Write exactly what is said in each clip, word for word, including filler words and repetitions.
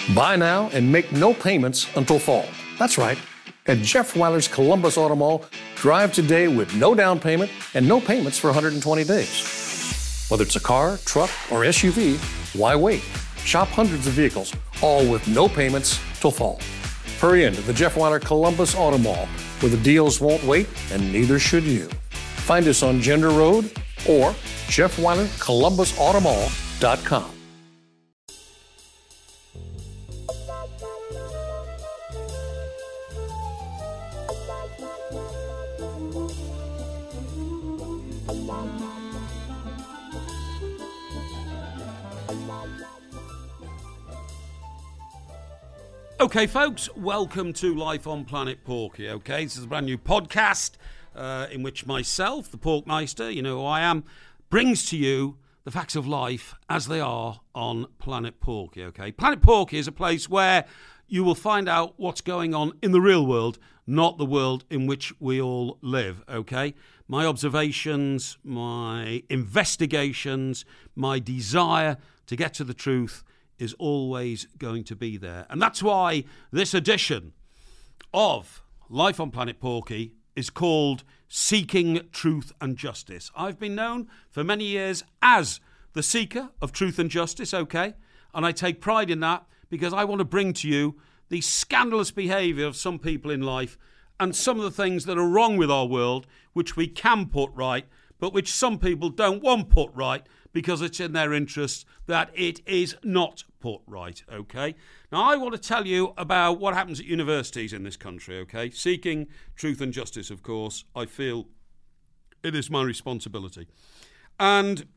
Buy now and make no payments until fall. That's right. At Jeff Weiler's Columbus Auto Mall, drive today with no down payment and no payments for one hundred twenty days. Whether it's a car, truck, or S U V, why wait? Shop hundreds of vehicles, all with no payments till fall. Hurry into the Jeff Weiler Columbus Auto Mall, where the deals won't wait and neither should you. Find us on Gender Road or Jeff Weiler Columbus Auto Mall dot com. Okay, folks, welcome to Life on Planet Porky, okay? This is a brand new podcast uh, in which myself, the Porkmeister, you know who I am, brings to you the facts of life as they are on Planet Porky, okay? Planet Porky is a place where you will find out what's going on in the real world, not the world in which we all live, okay? My observations, my investigations, my desire to get to the truth is always going to be there. And that's why this edition of Life on Planet Porky is called Seeking Truth and Justice. I've been known for many years as the seeker of truth and justice, okay? And I take pride in that because I want to bring to you the scandalous behaviour of some people in life and some of the things that are wrong with our world, which we can put right, but which some people don't want put right because it's in their interest that it is not put right, okay? Now, I want to tell you about what happens at universities in this country, okay? Seeking truth and justice, of course, I feel it is my responsibility. And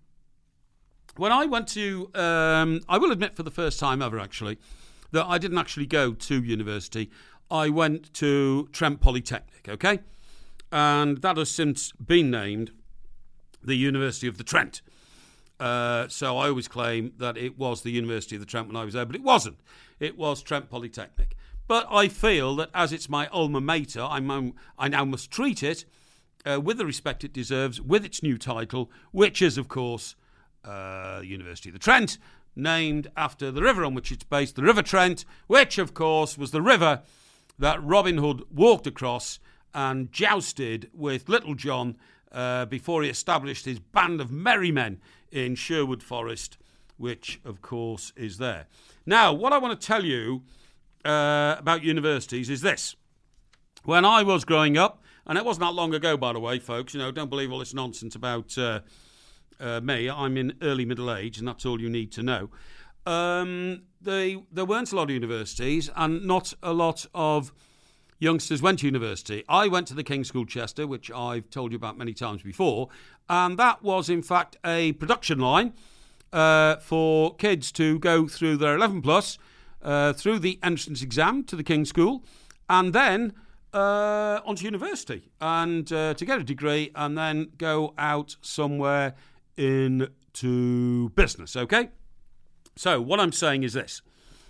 when I went to, um, I will admit for the first time ever, actually, that I didn't actually go to university. I went to Trent Polytechnic, okay? And that has since been named the University of the Trent. Uh, so I always claim that it was the University of the Trent when I was there, but it wasn't. It was Trent Polytechnic. But I feel that as it's my alma mater, I'm, I now must treat it uh, with the respect it deserves, with its new title, which is, of course, uh, the University of the Trent, named after the river on which it's based, the River Trent, which, of course, was the river that Robin Hood walked across and jousted with Little John uh, before he established his band of merry men in Sherwood Forest, which, of course, is there. Now, what I want to tell you uh, about universities is this. When I was growing up, and it wasn't that long ago, by the way, folks, you know, don't believe all this nonsense about uh, uh, me. I'm in early middle age, and that's all you need to know. Um, they, there weren't a lot of universities, and not a lot of youngsters went to university. I went to the King's School Chester, which I've told you about many times before, and that was, in fact, a production line uh, for kids to go through their eleven plus, uh, through the entrance exam to the King's School, and then uh, onto university, and uh, to get a degree, and then go out somewhere into business, okay? So what I'm saying is this.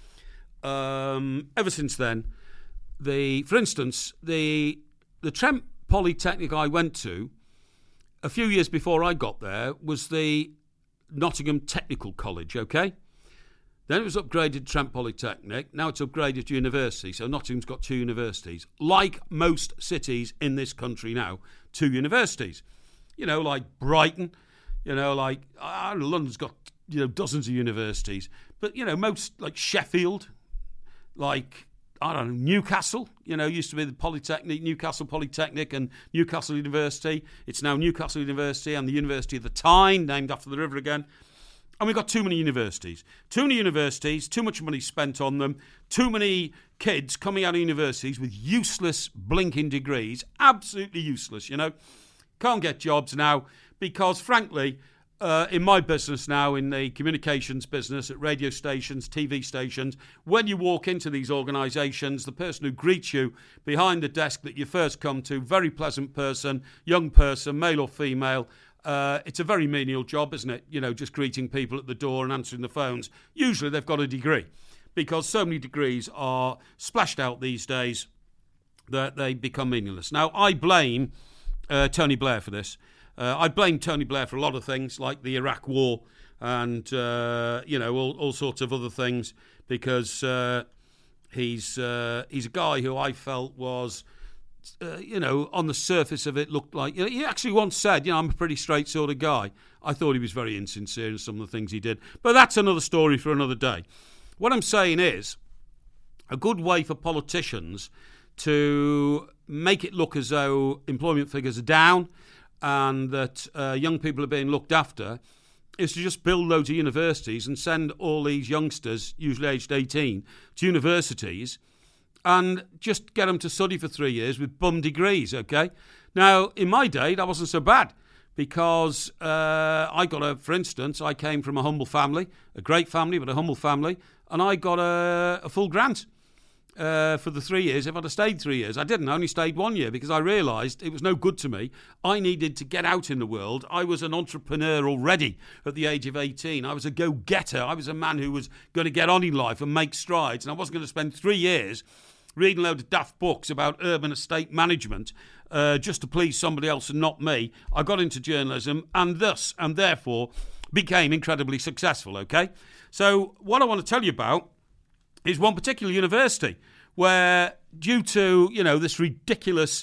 Um, ever since then, The, for instance, the the Trent Polytechnic I went to a few years before I got there was the Nottingham Technical College, okay? Then it was upgraded to Trent Polytechnic. Now it's upgraded to university, so Nottingham's got two universities. Like most cities in this country now, two universities. You know, like Brighton, you know, like, I don't know, London's got, you know, dozens of universities. But, you know, most, like Sheffield, like, I don't know, Newcastle, you know, used to be the Polytechnic, Newcastle Polytechnic and Newcastle University. It's now Newcastle University and the University of the Tyne, named after the river again. And we've got too many universities. Too many universities, too much money spent on them, too many kids coming out of universities with useless blinking degrees, absolutely useless, you know. Can't get jobs now because, frankly, Uh, in my business now, in the communications business, at radio stations, T V stations, when you walk into these organisations, the person who greets you behind the desk that you first come to, very pleasant person, young person, male or female, uh, it's a very menial job, isn't it? You know, just greeting people at the door and answering the phones. Usually they've got a degree because so many degrees are splashed out these days that they become meaningless. Now, I blame uh, Tony Blair for this. Uh, I blame Tony Blair for a lot of things, like the Iraq War, and, uh, you know, all, all sorts of other things, because uh, he's uh, he's a guy who I felt was, uh, you know, on the surface of it looked like, you know, he actually once said, you know, I'm a pretty straight sort of guy. I thought he was very insincere in some of the things he did. But that's another story for another day. What I'm saying is, a good way for politicians to make it look as though employment figures are down and that uh, young people are being looked after is to just build loads of universities and send all these youngsters, usually aged eighteen, to universities and just get them to study for three years with bum degrees, okay? Now, in my day, that wasn't so bad because uh, I got a, for instance, I came from a humble family, a great family, but a humble family, and I got a, a full grant uh, for the three years if I'd have stayed three years. I didn't. I only stayed one year because I realised it was no good to me. I needed to get out in the world. I was an entrepreneur already at the age of eighteen. I was a go-getter. I was a man who was going to get on in life and make strides, and I wasn't going to spend three years reading a load of daft books about urban estate management uh, just to please somebody else and not me. I got into journalism and thus and therefore became incredibly successful, okay? So what I want to tell you about is one particular university where, due to, you know, this ridiculous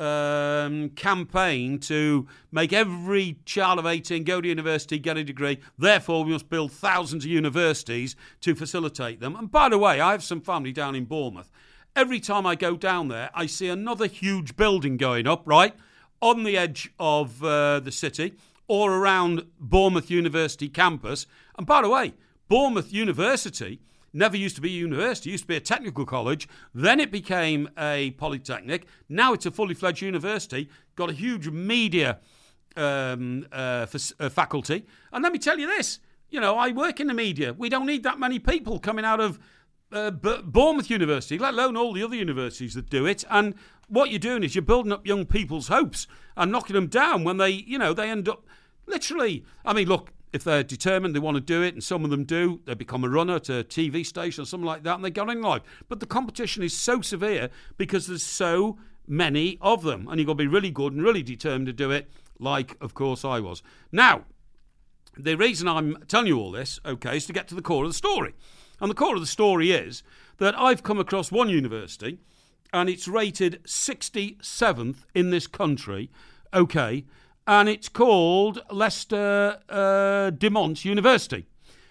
um, campaign to make every child of eighteen go to university, get a degree, therefore we must build thousands of universities to facilitate them. And by the way, I have some family down in Bournemouth. Every time I go down there, I see another huge building going up, right, on the edge of uh, the city or around Bournemouth University campus. And by the way, Bournemouth University never used to be a university. It used to be a technical college. Then it became a polytechnic. Now it's a fully fledged university. Got a huge media um, uh, f- uh, faculty. And let me tell you this. You know, I work in the media. We don't need that many people coming out of uh, B- Bournemouth University, let alone all the other universities that do it. And what you're doing is you're building up young people's hopes and knocking them down when they, you know, they end up literally, I mean, look, if they're determined, they want to do it, and some of them do, they become a runner to a T V station or something like that, and they get on in life. But the competition is so severe because there's so many of them, and you've got to be really good and really determined to do it, like, of course, I was. Now, the reason I'm telling you all this, okay, is to get to the core of the story. And the core of the story is that I've come across one university, and it's rated sixty-seventh in this country, okay, and it's called Leicester uh, de Montfort University.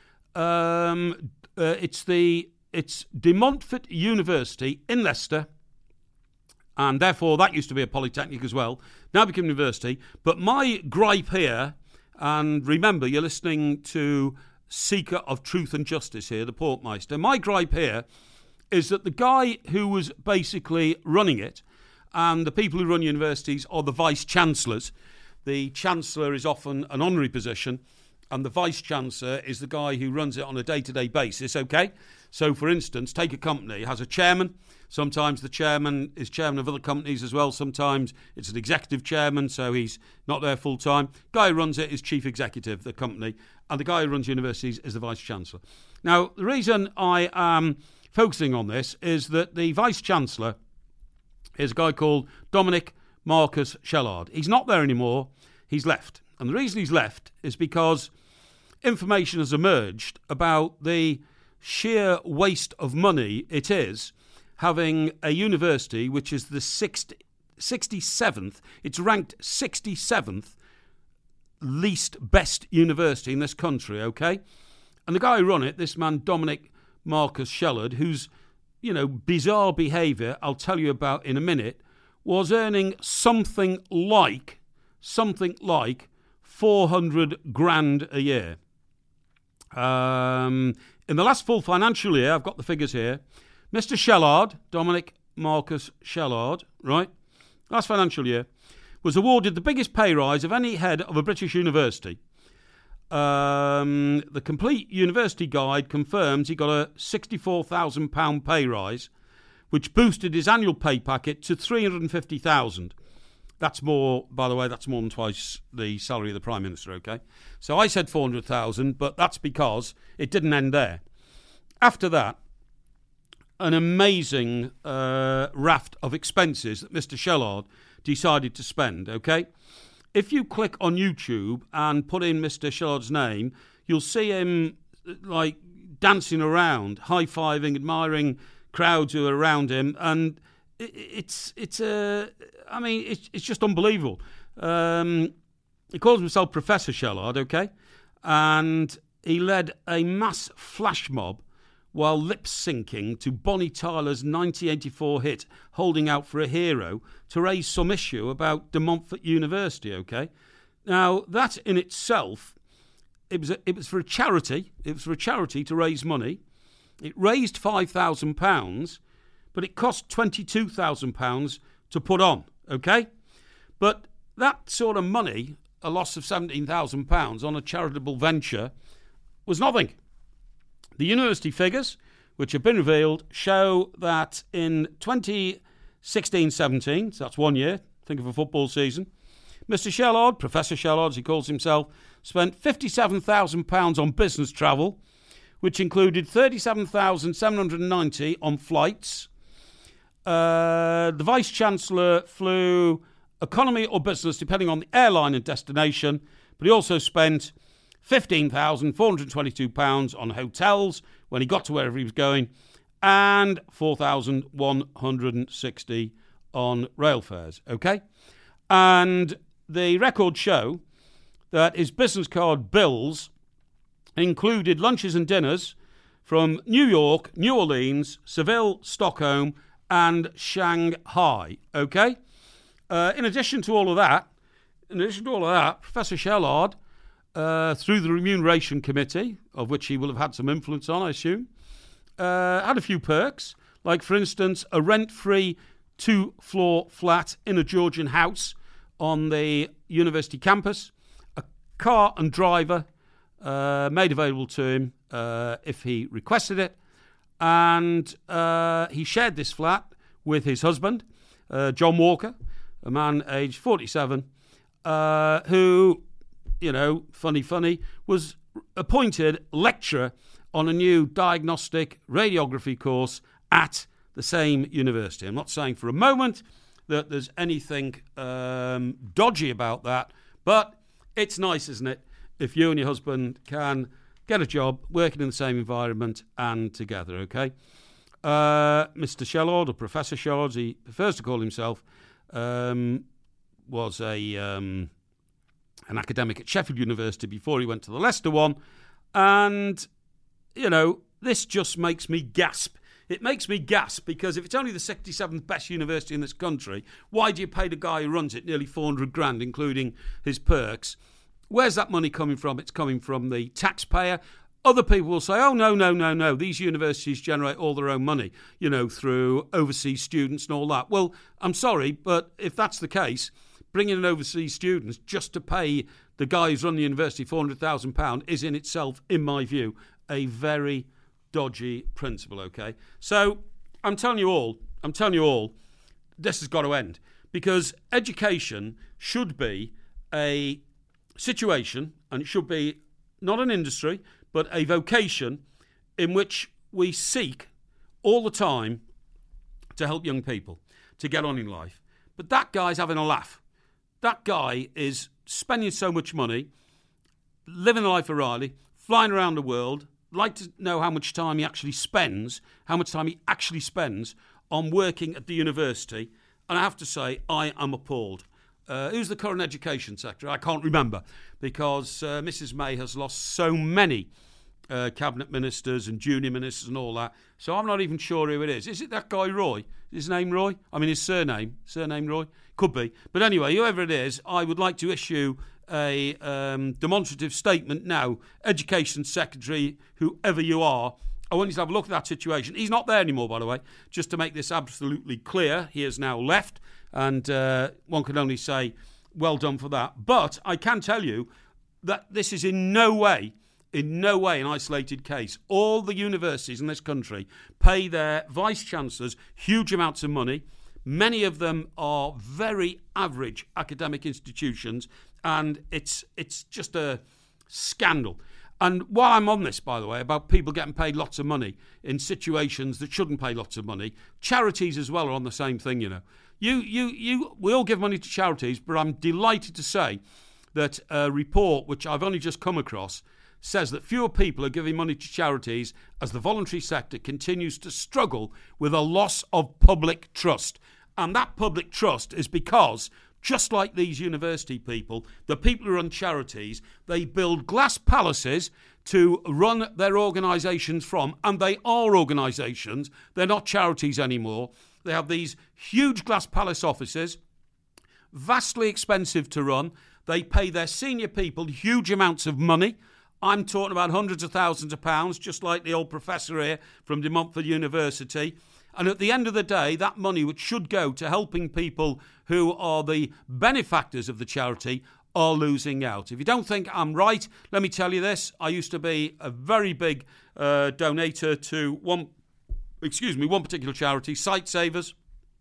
Um, uh, it's the it's de Montfort University in Leicester, and therefore that used to be a polytechnic as well. Now become a university. But my gripe here, and remember, you're listening to Seeker of Truth and Justice here, the Porkmeister. My gripe here is that the guy who was basically running it, and the people who run universities are the vice-chancellors. The Chancellor is often an honorary position, and the Vice-Chancellor is the guy who runs it on a day-to-day basis, okay? So, for instance, take a company, it has a chairman. Sometimes the chairman is chairman of other companies as well. Sometimes it's an executive chairman, so he's not there full-time. Guy who runs it is chief executive of the company, and the guy who runs universities is the Vice-Chancellor. Now, the reason I am focusing on this is that the Vice-Chancellor is a guy called Dominic Marcus Shellard. He's not there anymore. He's left. And the reason he's left is because information has emerged about the sheer waste of money it is having a university which is the sixty-seventh, it's ranked sixty-seventh least best university in this country, okay? And the guy who run it, this man Dominic Marcus Shellard, whose, you know, bizarre behaviour I'll tell you about in a minute, was earning something like, something like four hundred grand a year. Um, in the last full financial year, I've got the figures here, Mister Shellard, Dominic Marcus Shellard, right, last financial year, was awarded the biggest pay rise of any head of a British university. Um, the complete university guide confirms he got a sixty-four thousand pounds pay rise, which boosted his annual pay packet to three hundred fifty thousand pounds. That's more, by the way, that's more than twice the salary of the Prime Minister, okay? So I said four hundred thousand, but that's because it didn't end there. After that, an amazing uh, raft of expenses that Mister Shellard decided to spend, okay? If you click on YouTube and put in Mister Shellard's name, you'll see him like dancing around, high-fiving, admiring crowds who are around him, and it, it's it's a, I mean, it's it's just unbelievable. Um, he calls himself Professor Shellard, okay, and he led a mass flash mob while lip-syncing to Bonnie Tyler's nineteen eighty-four hit Holding Out for a Hero to raise some issue about De Montfort University, okay? Now, that in itself, it was, a, it was for a charity. It was for a charity to raise money. It raised five thousand pounds, but it cost twenty-two thousand pounds to put on, okay? But that sort of money, a loss of seventeen thousand pounds on a charitable venture, was nothing. The university figures, which have been revealed, show that in twenty sixteen seventeen, so that's one year, think of a football season, Mister Shellard, Professor Shellard as he calls himself, spent fifty-seven thousand pounds on business travel, which included thirty-seven thousand seven hundred ninety on flights. Uh, the Vice-Chancellor flew economy or business, depending on the airline and destination, but he also spent fifteen thousand four hundred twenty-two pounds on hotels when he got to wherever he was going, and four thousand one hundred sixty on rail fares, okay? And the records show that his business card bills included lunches and dinners from New York, New Orleans, Seville, Stockholm, and Shanghai, okay? Uh, in addition to all of that, in addition to all of that, Professor Shellard, Uh, through the Remuneration Committee, of which he will have had some influence on, I assume, uh, had a few perks, like, for instance, a rent-free two-floor flat in a Georgian house on the university campus, a car and driver uh, made available to him uh, if he requested it, and uh, he shared this flat with his husband, uh, John Walker, a man aged forty-seven, uh, who... you know, funny, funny, was appointed lecturer on a new diagnostic radiography course at the same university. I'm not saying for a moment that there's anything um, dodgy about that, but it's nice, isn't it, if you and your husband can get a job working in the same environment and together, okay? Uh, Mister Shellard, or Professor Shellard, he prefers to call himself, um, was a... Um, an academic at Sheffield University before he went to the Leicester one. And, you know, this just makes me gasp. It makes me gasp because if it's only the sixty-seventh best university in this country, why do you pay the guy who runs it nearly four hundred grand, including his perks? Where's that money coming from? It's coming from the taxpayer. Other people will say, oh, no, no, no, no. These universities generate all their own money, you know, through overseas students and all that. Well, I'm sorry, but if that's the case, bringing in overseas students just to pay the guy who's run the university four hundred thousand pounds is in itself, in my view, a very dodgy principle, okay? So I'm telling you all, I'm telling you all, this has got to end because education should be a situation, and it should be not an industry, but a vocation in which we seek all the time to help young people to get on in life. But that guy's having a laugh. That guy is spending so much money, living the life of Riley, flying around the world. Like to know how much time he actually spends, how much time he actually spends on working at the university. And I have to say, I am appalled. Uh, who's the current education secretary? I can't remember because uh, Missus May has lost so many uh, cabinet ministers and junior ministers and all that. So I'm not even sure who it is. Is it that guy Roy? Is his name Roy? I mean, his surname. Surname Roy? Could be. But anyway, whoever it is, I would like to issue a um, demonstrative statement now. Education Secretary, whoever you are, I want you to have a look at that situation. He's not there anymore, by the way. Just to make this absolutely clear, he has now left. And uh, one can only say, well done for that. But I can tell you that this is in no way, in no way an isolated case. All the universities in this country pay their vice-chancellors huge amounts of money. Many of them are very average academic institutions, and it's it's just a scandal. And while I'm on this, by the way, about people getting paid lots of money in situations that shouldn't pay lots of money, charities as well are on the same thing, you know. You, you, you, we all give money to charities, but I'm delighted to say that a report, which I've only just come across, says that fewer people are giving money to charities as the voluntary sector continues to struggle with a loss of public trust. And that public trust is because, just like these university people, the people who run charities, they build glass palaces to run their organisations from, and they are organisations, they're not charities anymore. They have these huge glass palace offices, vastly expensive to run. They pay their senior people huge amounts of money. I'm talking about hundreds of thousands of pounds, just like the old professor here from De Montfort University. And at the end of the day, that money, which should go to helping people who are the benefactors of the charity, are losing out. If you don't think I'm right, let me tell you this. I used to be a very big uh, donator to one, excuse me, one particular charity, Sight Savers.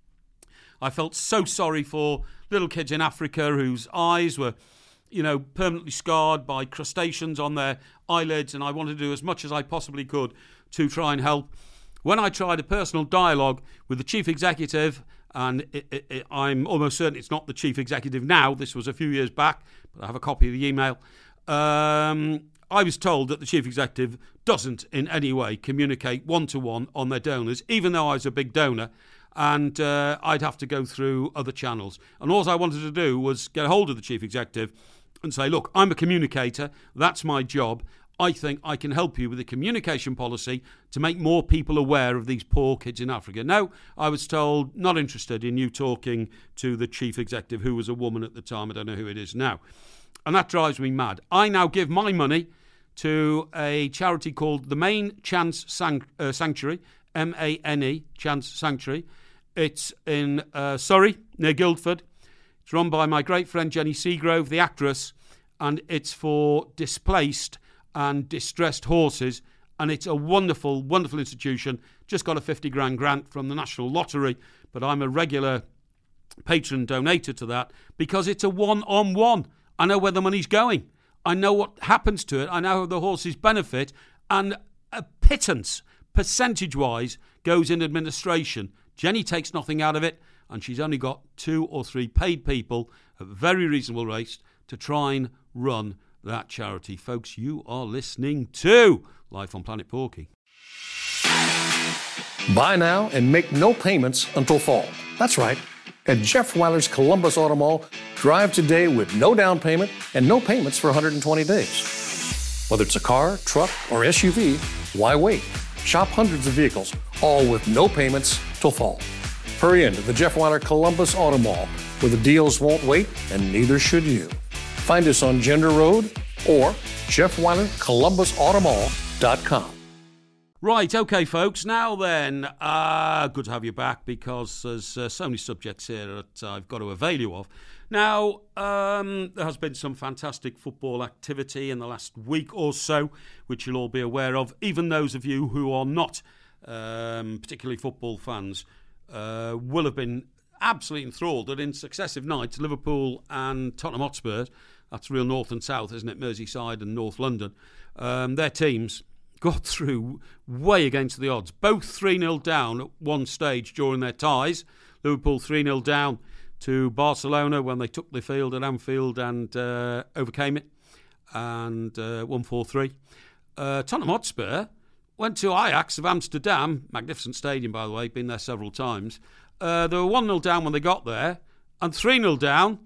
I felt so sorry for little kids in Africa whose eyes were, you know, permanently scarred by crustaceans on their eyelids, and I wanted to do as much as I possibly could to try and help. When I tried a personal dialogue with the chief executive, and it, it, it, I'm almost certain it's not the chief executive now, this was a few years back, but I have a copy of the email, um, I was told that the chief executive doesn't in any way communicate one-to-one on their donors, even though I was a big donor, and uh, I'd have to go through other channels. And all I wanted to do was get a hold of the chief executive and say, look, I'm a communicator, that's my job. I think I can help you with a communication policy to make more people aware of these poor kids in Africa. No, I was told, not interested in you talking to the chief executive, who was a woman at the time. I don't know who it is now. And that drives me mad. I now give my money to a charity called the Maine Chance San- uh, Sanctuary, M A N E, Chance Sanctuary. It's in uh, Surrey, near Guildford. It's run by my great friend Jenny Seagrove, the actress, and it's for displaced and distressed horses, and it's a wonderful, wonderful institution. Just got a fifty grand grant from the National Lottery, but I'm a regular patron donator to that because it's a one-on-one. I know where the money's going. I know what happens to it. I know how the horses benefit, and a pittance, percentage-wise, goes in administration. Jenny takes nothing out of it, and she's only got two or three paid people at very reasonable rates to try and run that charity. Folks, you are listening to Life on Planet Porky. Buy now and make no payments until fall. That's right. At Jeff Weiler's Columbus Auto Mall, drive today with no down payment and no payments for one hundred twenty days. Whether it's a car, truck, or S U V, why wait? Shop hundreds of vehicles, all with no payments till fall. Hurry into the Jeff Weiler Columbus Auto Mall, where the deals won't wait, and neither should you. Find us on Gender Road or Jeff Weiler Columbus Auto Mall dot com. Right, okay, folks. Now then, uh, good to have you back because there's uh, so many subjects here that I've got to avail you of. Now, um, there has been some fantastic football activity in the last week or so, which you'll all be aware of. Even those of you who are not um, particularly football fans uh, will have been absolutely enthralled that in successive nights, Liverpool and Tottenham Hotspur, that's real north and south, isn't it, Merseyside and North London, um, their teams got through way against the odds. Both three nil down at one stage during their ties. Liverpool three nil down to Barcelona when they took the field at Anfield and uh, overcame it and uh, won four three. Uh, Tottenham Hotspur went to Ajax of Amsterdam, magnificent stadium by the way, been there several times. Uh, they were one nil down when they got there and three nil down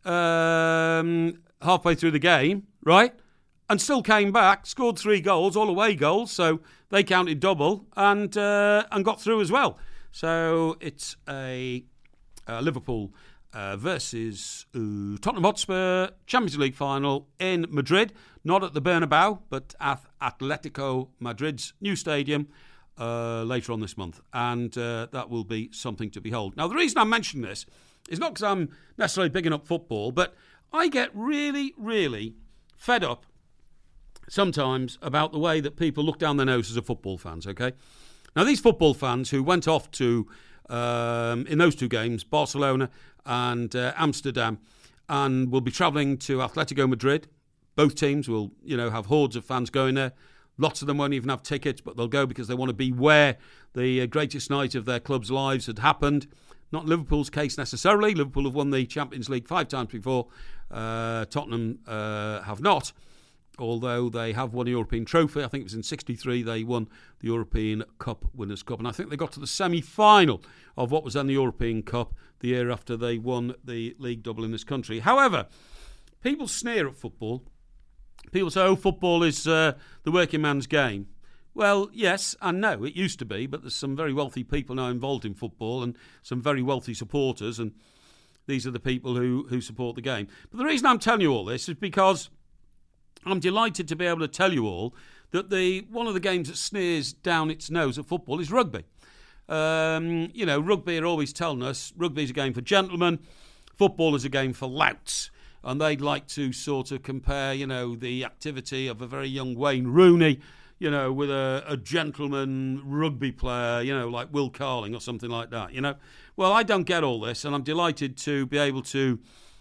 um, halfway through the game, right? And still came back, scored three goals, all away goals, so they counted double and uh, and got through as well. So it's a, a Liverpool uh, versus uh, Tottenham Hotspur Champions League final in Madrid, not at the Bernabeu, but at Atletico Madrid's new stadium uh, later on this month. And uh, that will be something to behold. Now, the reason I'm mentioning this is not because I'm necessarily bigging up football, but I get really, really fed up sometimes about the way that people look down their noses at football fans, okay? Now, these football fans who went off to, um, in those two games, Barcelona and uh, Amsterdam, and will be travelling to Atletico Madrid. Both teams will, you know, have hordes of fans going there. Lots of them won't even have tickets, but they'll go because they want to be where the uh, greatest night of their club's lives had happened. Not Liverpool's case necessarily. Liverpool have won the Champions League five times before. Uh, Tottenham uh, have not. although they have won a European trophy. I think it was in sixty-three they won the European Cup Winners' Cup. And I think they got to the semi-final of what was then the European Cup the year after they won the league double in this country. However, people sneer at football. People say, oh, football is uh, the working man's game. Well, yes and no. It used to be, but there's some very wealthy people now involved in football and some very wealthy supporters, and these are the people who, who support the game. But the reason I'm telling you all this is because I'm delighted to be able to tell you all that the one of the games that sneers down its nose at football is rugby. Um, you know, rugby are always telling us rugby is a game for gentlemen, football is a game for louts. And they'd like to sort of compare, you know, the activity of a very young Wayne Rooney, you know, with a, a gentleman rugby player, you know, like Will Carling or something like that, you know. Well, I don't get all this, and I'm delighted to be able to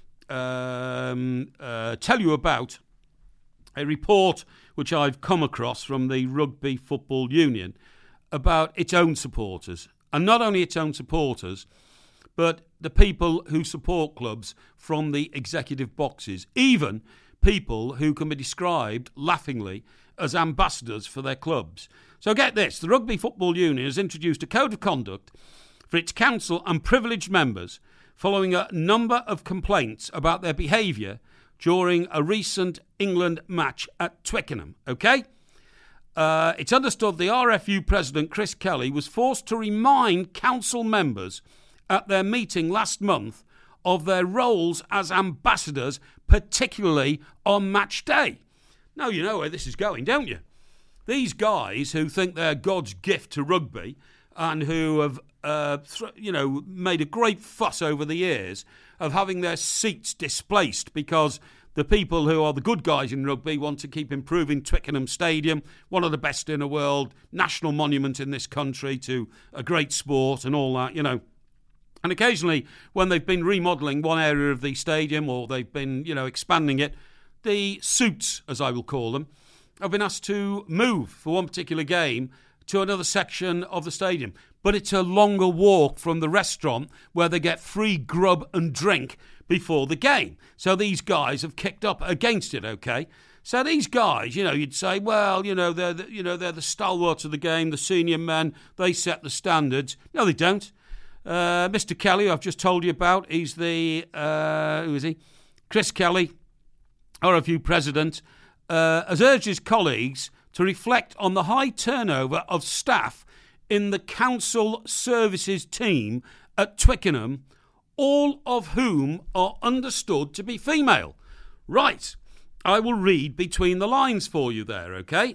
um, uh, tell you about a report which I've come across from the Rugby Football Union about its own supporters. And not only its own supporters, but the people who support clubs from the executive boxes, even people who can be described laughingly as ambassadors for their clubs. So get this, the Rugby Football Union has introduced a code of conduct for its council and privileged members following a number of complaints about their behaviour during a recent England match at Twickenham, OK? Uh, it's understood the R F U president, Chris Kelly, was forced to remind council members at their meeting last month of their roles as ambassadors, particularly on match day. Now you know where this is going, don't you? These guys who think they're God's gift to rugby and who have, uh, th- you know, made a great fuss over the years of having their seats displaced because the people who are the good guys in rugby want to keep improving Twickenham Stadium, one of the best in the world, national monument in this country to a great sport and all that, you know. And occasionally, when they've been remodelling one area of the stadium or they've been, you know, expanding it, the suits, as I will call them, have been asked to move for one particular game to another section of the stadium. But it's a longer walk from the restaurant where they get free grub and drink before the game. So these guys have kicked up against it, OK? So these guys, you know, you'd say, well, you know, they're the, you know, they're the stalwarts of the game, the senior men, they set the standards. No, they don't. Uh, Mister Kelly, who I've just told you about, he's the, uh, who is he? Chris Kelly, R F U president, uh, has urged his colleagues to reflect on the high turnover of staff in the council services team at Twickenham, all of whom are understood to be female. Right, I will read between the lines for you there, OK?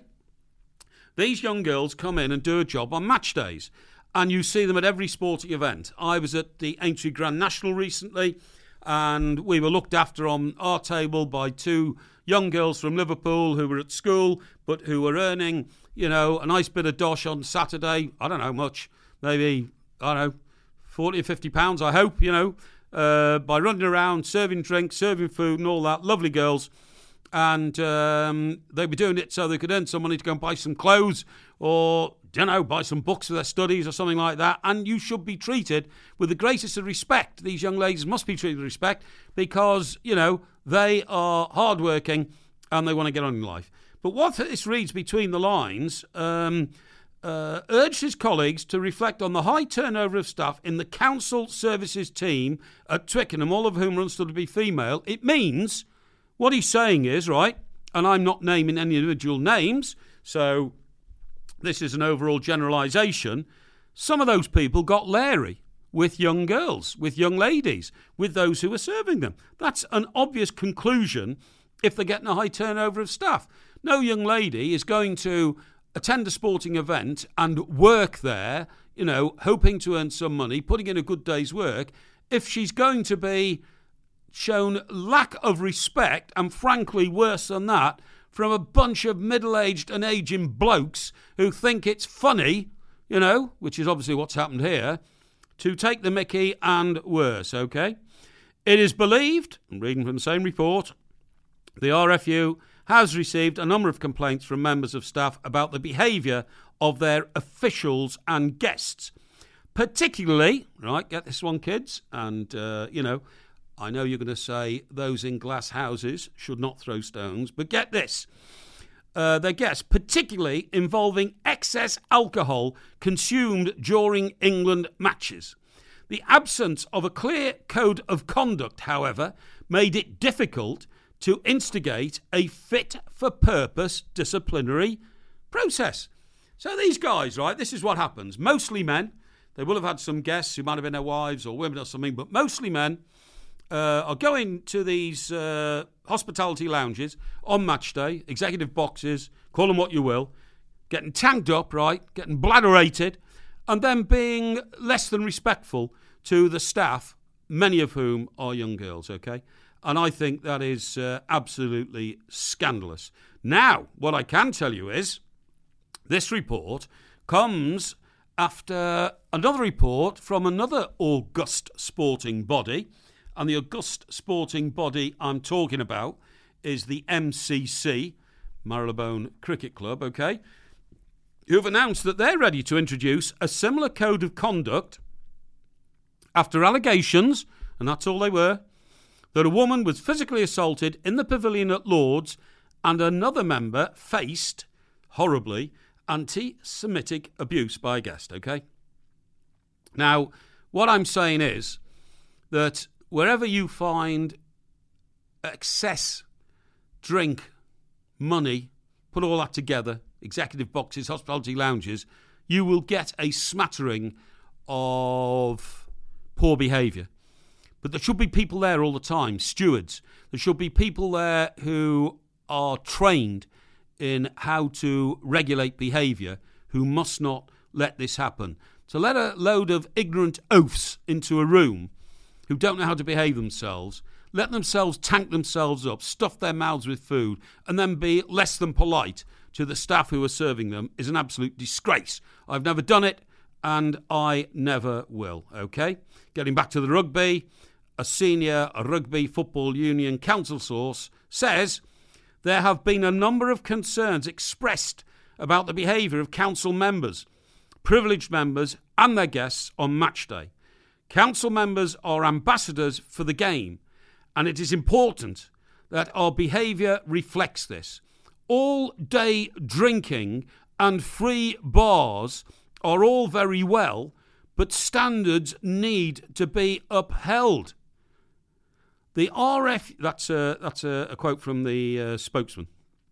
These young girls come in and do a job on match days. And you see them at every sporting event. I was at the Aintree Grand National recently, and we were looked after on our table by two young girls from Liverpool who were at school, but who were earning, you know, a nice bit of dosh on Saturday. I don't know much, maybe, I don't know, forty or fifty pounds, I hope, you know, uh, by running around, serving drinks, serving food and all that. Lovely girls. And um, they were doing it so they could earn some money to go and buy some clothes or, don't know, buy some books for their studies or something like that. And you should be treated with the greatest of respect. These young ladies must be treated with respect because, you know, they are hardworking and they want to get on in life. But what this reads between the lines, um, uh, urged his colleagues to reflect on the high turnover of staff in the council services team at Twickenham, all of whom are understood to be female. It means... what he's saying is, right, and I'm not naming any individual names, so this is an overall generalisation, some of those people got leery with young girls, with young ladies, with those who were serving them. That's an obvious conclusion if they're getting a high turnover of staff. No young lady is going to attend a sporting event and work there, you know, hoping to earn some money, putting in a good day's work, if she's going to be shown lack of respect, and frankly worse than that, from a bunch of middle-aged and ageing blokes who think it's funny, you know, which is obviously what's happened here, to take the mickey and worse, OK? It is believed, I'm reading from the same report, the R F U has received a number of complaints from members of staff about the behaviour of their officials and guests, particularly, right, get this one, kids, and, uh, you know, I know you're going to say those in glass houses should not throw stones, but get this. Uh, their guests, particularly involving excess alcohol consumed during England matches. The absence of a clear code of conduct, however, made it difficult to instigate a fit-for-purpose disciplinary process. So these guys, right, this is what happens. Mostly men. They will have had some guests who might have been their wives or women or something, but mostly men uh, are going to these uh, hospitality lounges on match day, executive boxes, call them what you will, getting tanked up, right, getting bladderated, and then being less than respectful to the staff, many of whom are young girls, okay? And I think that is uh, absolutely scandalous. Now, what I can tell you is this report comes after another report from another august sporting body, and the august sporting body I'm talking about is the M C C, Marylebone Cricket Club, okay, who've announced that they're ready to introduce a similar code of conduct after allegations, and that's all they were, that a woman was physically assaulted in the pavilion at Lord's and another member faced, horribly, anti-Semitic abuse by a guest, okay? Now, what I'm saying is that wherever you find excess, drink, money, put all that together, executive boxes, hospitality lounges, you will get a smattering of poor behaviour. But there should be people there all the time, stewards. There should be people there who are trained in how to regulate behaviour, who must not let this happen. To let a load of ignorant oafs into a room who don't know how to behave themselves, let themselves tank themselves up, stuff their mouths with food, and then be less than polite to the staff who are serving them is an absolute disgrace. I've never done it, and I never will, okay? Getting back to the rugby, a senior Rugby Football Union council source says there have been a number of concerns expressed about the behaviour of council members, privileged members and their guests on match day. Council members are ambassadors for the game, and it is important that our behaviour reflects this. All-day drinking and free bars are all very well, but standards need to be upheld. The R F, that's a, that's a, a quote from the uh, spokesman.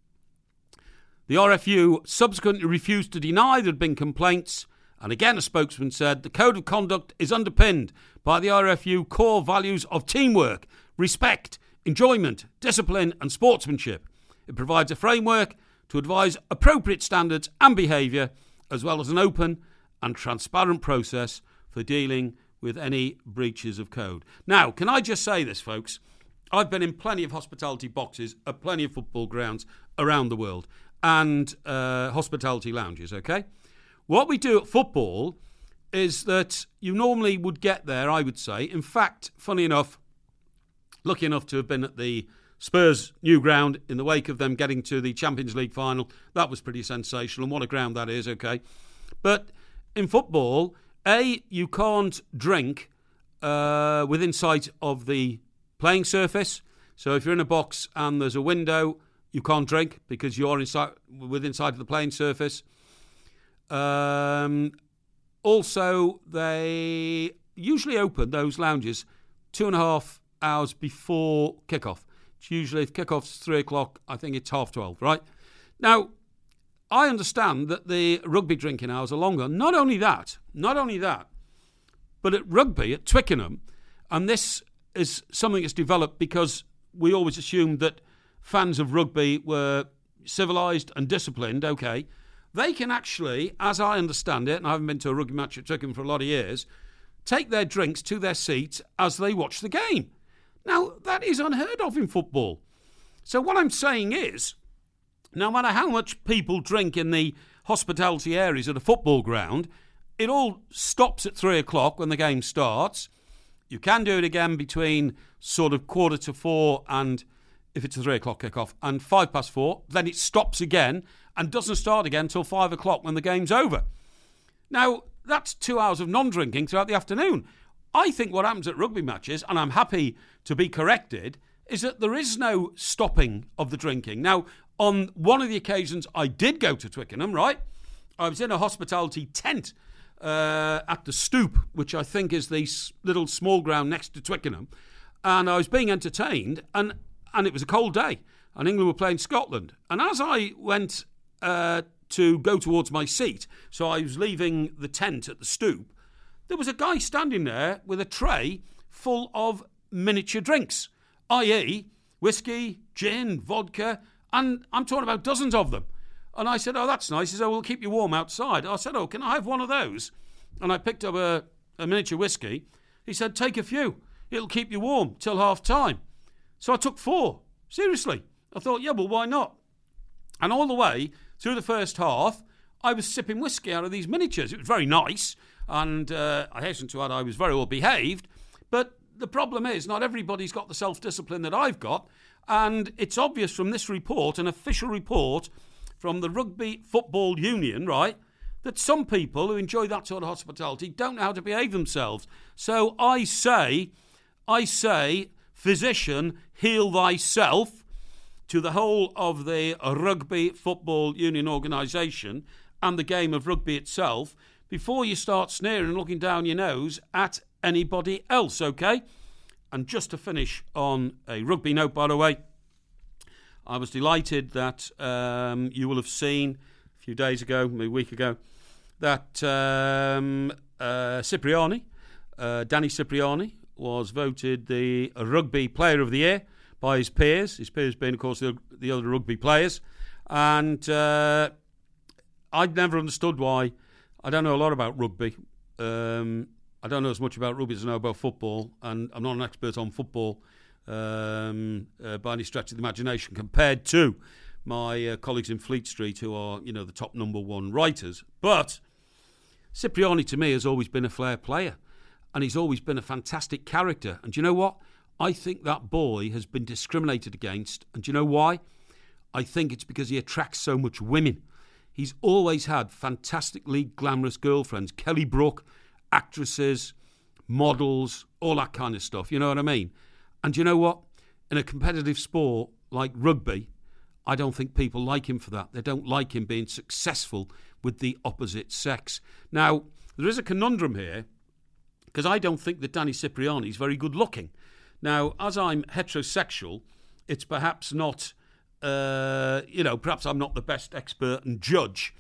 The R F U subsequently refused to deny there had been complaints, and again a spokesman said the code of conduct is underpinned by the R F U core values of teamwork, respect, enjoyment, discipline and sportsmanship. It provides a framework to advise appropriate standards and behaviour, as well as an open and transparent process for dealing with any breaches of code. Now, can I just say this, folks? I've been in plenty of hospitality boxes at plenty of football grounds around the world and uh, hospitality lounges, okay? What we do at football is that you normally would get there, I would say. In fact, funny enough, lucky enough to have been at the Spurs new ground in the wake of them getting to the Champions League final. That was pretty sensational, and what a ground that is, okay? But in football, A, you can't drink uh, within sight of the playing surface. So if you're in a box and there's a window, you can't drink because you're inside, within sight of the playing surface. Um, also, they usually open those lounges two and a half hours before kickoff. It's usually, if kickoff's three o'clock, I think it's half twelve, right? Now, I understand that the rugby drinking hours are longer. Not only that, not only that, but at rugby, at Twickenham, and this is something that's developed because we always assumed that fans of rugby were civilised and disciplined, okay, they can actually, as I understand it, and I haven't been to a rugby match at Twickenham for a lot of years, take their drinks to their seats as they watch the game. Now, that is unheard of in football. So what I'm saying is, no matter how much people drink in the hospitality areas at a football ground, it all stops at three o'clock when the game starts. You can do it again between sort of quarter to four and, if it's a three o'clock kickoff, and five past four. Then it stops again and doesn't start again until five o'clock when the game's over. Now, that's two hours of non-drinking throughout the afternoon. I think what happens at rugby matches, and I'm happy to be corrected, is that there is no stopping of the drinking. Now, on one of the occasions I did go to Twickenham, right, I was in a hospitality tent uh, at the Stoop, which I think is the little small ground next to Twickenham, and I was being entertained, and, and it was a cold day, and England were playing Scotland. And as I went uh, to go towards my seat, so I was leaving the tent at the Stoop, there was a guy standing there with a tray full of miniature drinks, that is whiskey, gin, vodka, and I'm talking about dozens of them. And I said, oh, that's nice. He said, we'll keep you warm outside. I said, oh, can I have one of those? And I picked up a, a miniature whiskey. He said, take a few. It'll keep you warm till half time. So I took four. Seriously. I thought, yeah, well, why not? And all the way through the first half, I was sipping whiskey out of these miniatures. It was very nice. And uh, I hasten to add, I was very well behaved. But the problem is, not everybody's got the self-discipline that I've got. And it's obvious from this report, an official report from the Rugby Football Union, right, that some people who enjoy that sort of hospitality don't know how to behave themselves. So I say, I say, physician, heal thyself to the whole of the Rugby Football Union organisation and the game of rugby itself before you start sneering and looking down your nose at anybody else, OK? And just to finish on a rugby note, by the way, I was delighted that um, you will have seen a few days ago, maybe a week ago, that um, uh, Cipriani, uh, Danny Cipriani, was voted the Rugby Player of the Year by his peers. His peers being, of course, the, the other rugby players. And uh, I'd never understood why. I don't know a lot about rugby. Um, I don't know as much about rugby as I know about football, and I'm not an expert on football um, uh, by any stretch of the imagination compared to my uh, colleagues in Fleet Street who are, you know, the top number one writers. But Cipriani, to me, has always been a flair player, and he's always been a fantastic character. And do you know what? I think that boy has been discriminated against, and do you know why? I think it's because he attracts so much women. He's always had fantastically glamorous girlfriends, Kelly Brook, actresses, models, all that kind of stuff, you know what I mean? And you know what? In a competitive sport like rugby, I don't think people like him for that. They don't like him being successful with the opposite sex. Now, there is a conundrum here, because I don't think that Danny Cipriani is very good looking. Now, as I'm heterosexual, it's perhaps not, uh, you know, perhaps I'm not the best expert and judge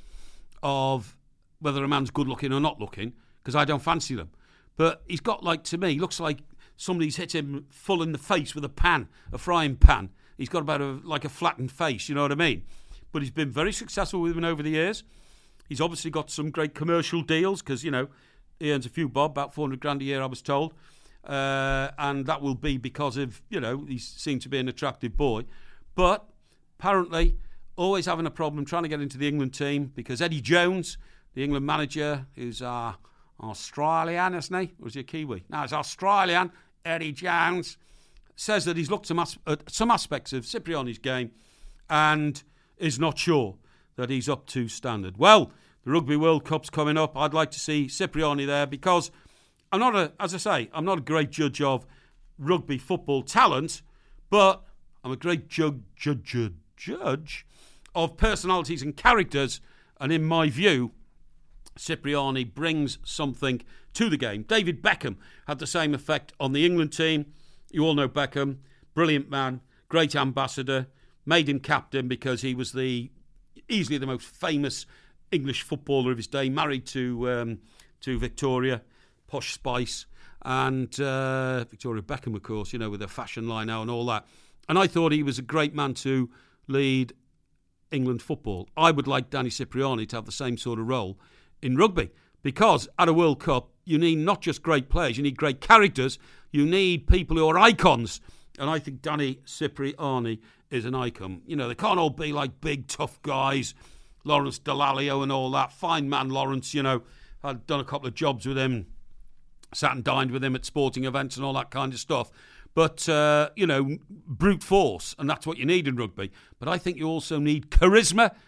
of whether a man's good looking or not looking, because I don't fancy them. But he's got, like, to me, he looks like somebody's hit him full in the face with a pan, a frying pan. He's got about a, like a flattened face, you know what I mean? But he's been very successful with women over the years. He's obviously got some great commercial deals because, you know, he earns a few bob, about four hundred grand a year, I was told. Uh, and that will be because of, you know, he seemed to be an attractive boy. But apparently always having a problem trying to get into the England team because Eddie Jones, the England manager, who's uh, Australian, isn't he? Or is he a Kiwi? No, he's Australian, Eddie Jones, says that he's looked some as- at some aspects of Cipriani's game and is not sure that he's up to standard. Well, the Rugby World Cup's coming up. I'd like to see Cipriani there because I'm not a, as I say, I'm not a great judge of rugby football talent, but I'm a great judge, judge, judge of personalities and characters. And in my view, Cipriani brings something to the game. David Beckham had the same effect on the England team. You all know Beckham, brilliant man, great ambassador, made him captain because he was the easily the most famous English footballer of his day, married to um, to Victoria, Posh Spice, and uh, Victoria Beckham, of course, you know, with her fashion line now and all that. And I thought he was a great man to lead England football. I would like Danny Cipriani to have the same sort of role in rugby because at a World Cup, you need not just great players, you need great characters, you need people who are icons. And I think Danny Cipriani is an icon. You know, they can't all be like big, tough guys, Lawrence Dallaglio and all that. Fine man, Lawrence, you know. I've done a couple of jobs with him, sat and dined with him at sporting events and all that kind of stuff. But, uh, you know, brute force, and that's what you need in rugby. But I think you also need charisma,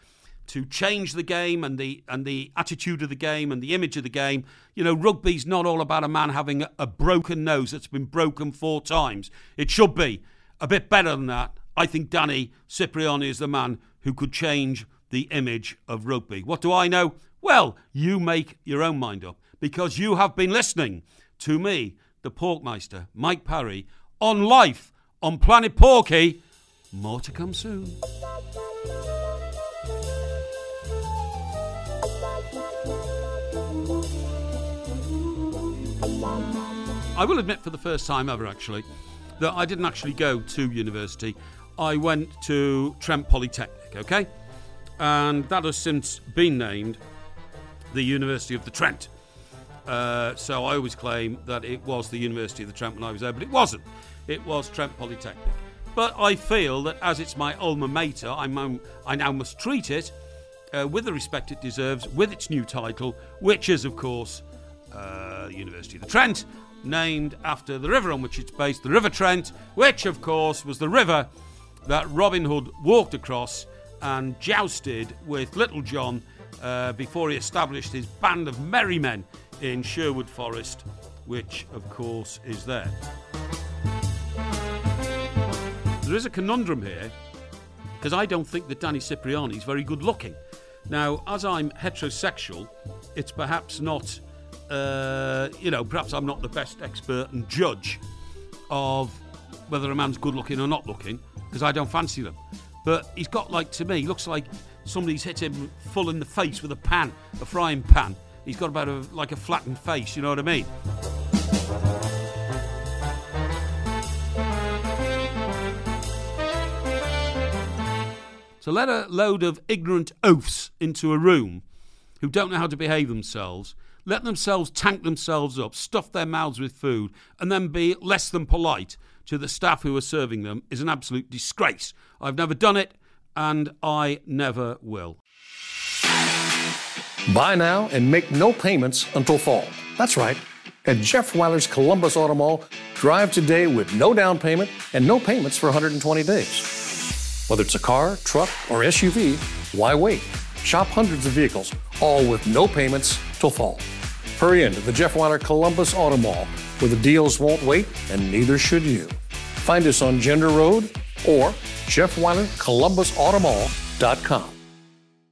to change the game and the and the attitude of the game and the image of the game. You know, rugby's not all about a man having a, a broken nose that's been broken four times. It should be a bit better than that. I think Danny Cipriani is the man who could change the image of rugby. What do I know? Well, you make your own mind up, because you have been listening to me, the Porkmeister, Mike Parry, on Life on Planet Porky. More to come soon. I will admit for the first time ever, actually, that I didn't actually go to university. I went to Trent Polytechnic, okay? And that has since been named the University of the Trent. Uh, so I always claim that it was the University of the Trent when I was there, but it wasn't. It was Trent Polytechnic. But I feel that as it's my alma mater, I'm, I now must treat it uh, with the respect it deserves, with its new title, which is, of course, uh, the University of the Trent, named after the river on which it's based, the River Trent, which, of course, was the river that Robin Hood walked across and jousted with Little John uh, before he established his band of merry men in Sherwood Forest, which, of course, is there. There is a conundrum here, because I don't think that Danny Cipriani is very good looking. Now, as I'm heterosexual, it's perhaps not... Uh, you know, perhaps I'm not the best expert and judge of whether a man's good looking or not looking, because I don't fancy them. But he's got, like, to me, looks like somebody's hit him full in the face with a pan, a frying pan. He's got about a, like a flattened face, you know what I mean? So let a load of ignorant oafs into a room who don't know how to behave themselves, let themselves tank themselves up, stuff their mouths with food, and then be less than polite to the staff who are serving them is an absolute disgrace. I've never done it, and I never will. Buy now and make no payments until fall. That's right. At Jeff Weiler's Columbus Auto Mall, drive today with no down payment and no payments for one hundred twenty days. Whether it's a car, truck, or S U V, why wait? Shop hundreds of vehicles, all with no payments till fall. Hurry into the Jeff Weiler Columbus Auto Mall, where the deals won't wait, and neither should you. Find us on Gender Road or Jeff Weiler Columbus Auto Mall dot com.